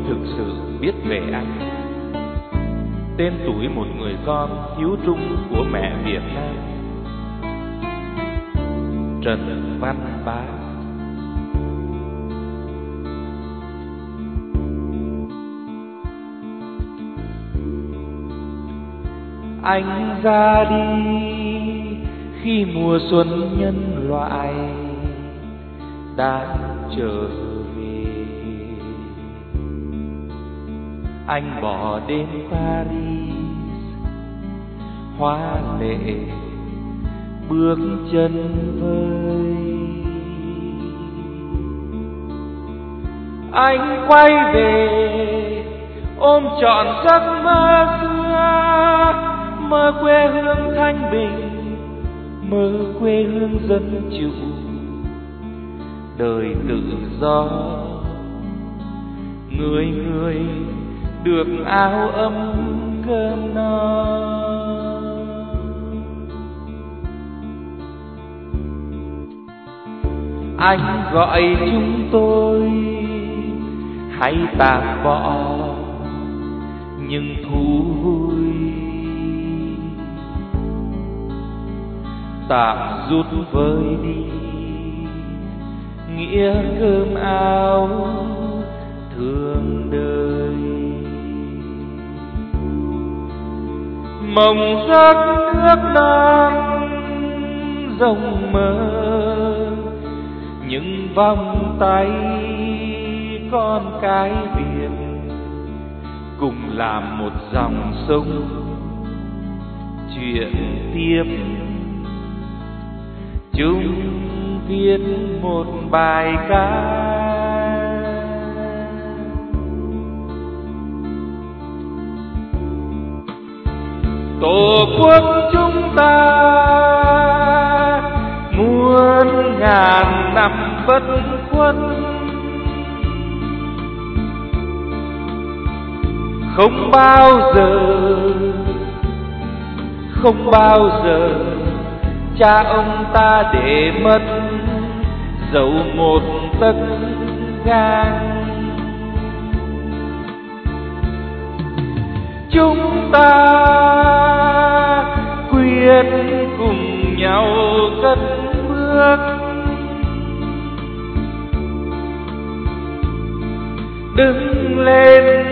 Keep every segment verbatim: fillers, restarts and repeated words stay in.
thực sự biết về anh. Tên tuổi một người con hiếu trung của mẹ Việt Nam, Trần Văn Bá. Anh ra đi khi mùa xuân nhân loại đang trở về. Anh bỏ đến Paris hoa lệ bước chân vơi. Anh quay về ôm trọn giấc mơ xưa, mơ quê hương thanh bình, mơ quê hương dân chủ, đời tự do, người người được áo ấm cơm no. Anh gọi chúng tôi hãy tạm bỏ những thú vui, tạm rút vơi đi nghĩa cơm áo thương đời. Mộng giấc nước non rộng mơ, những vòng tay con cái Việt cùng làm một dòng sông chuyện tiếp, chúng viết một bài ca. Tổ quốc chúng ta muôn ngàn năm bất khuất, không bao giờ, không bao giờ cha ông ta để mất dẫu một tấc gang. Chúng ta quyết cùng nhau cất bước, đứng lên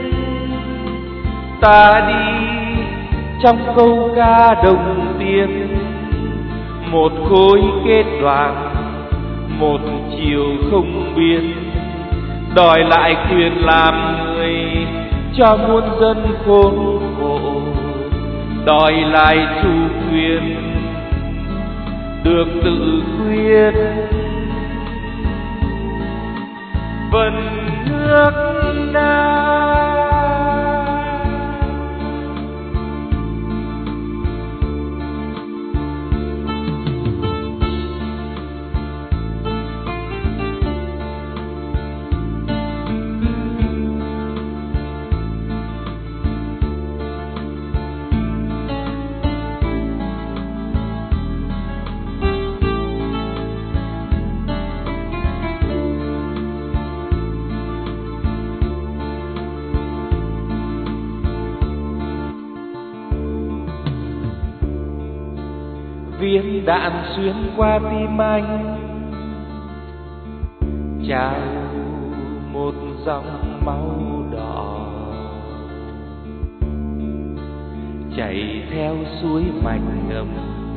ta đi trong câu ca đồng tiền, một khối kết đoàn, một chiều không biên, đòi lại quyền làm người cho muôn dân khốn khổ, đòi lại chủ quyền được tự quyết. Vần nước Nam viên đạn xuyên qua tim anh, trao một dòng máu đỏ chảy theo suối mạch ngầm,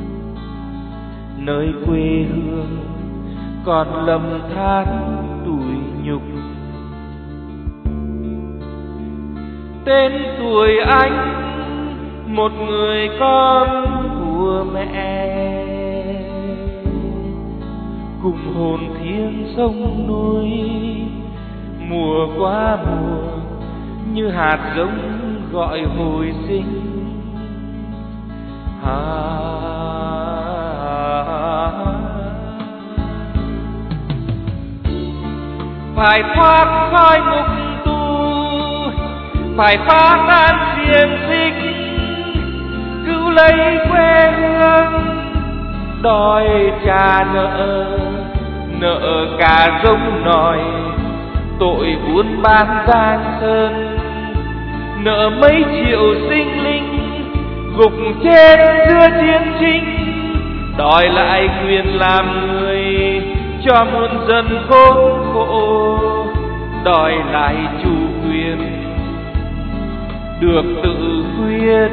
nơi quê hương còn lầm than tủi nhục. Tên tuổi anh một người con của mẹ, cùng hồn thiêng sông núi, mùa qua mùa như hạt giống gọi hồi sinh. À, phải thoát khỏi ngục tù, phải phá tan xiềng xích, cứu lấy quê hương, đòi trả nợ, nợ cả giống nòi tội buôn bán giang sơn, nợ mấy triệu sinh linh gục chết giữa chiến tranh, đòi lại quyền làm người cho muôn dân khốn khổ, đòi lại chủ quyền được tự quyết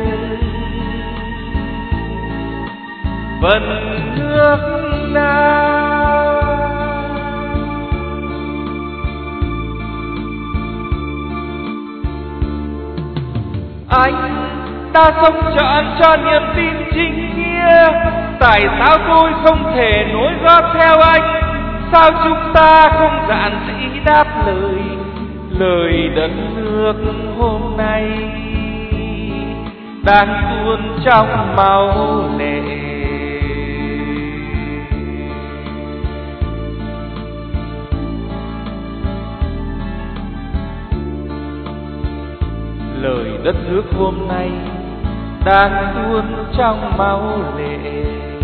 phần nước nào. Anh ta sống trọn cho niềm tin chính nghĩa, tại sao tôi không thể nối gót theo anh? Sao chúng ta không dạn dĩ đáp lời, lời đất nước hôm nay đang tuôn trong máu lệ. Lời đất nước hôm nay đang tuôn trong máu lệ.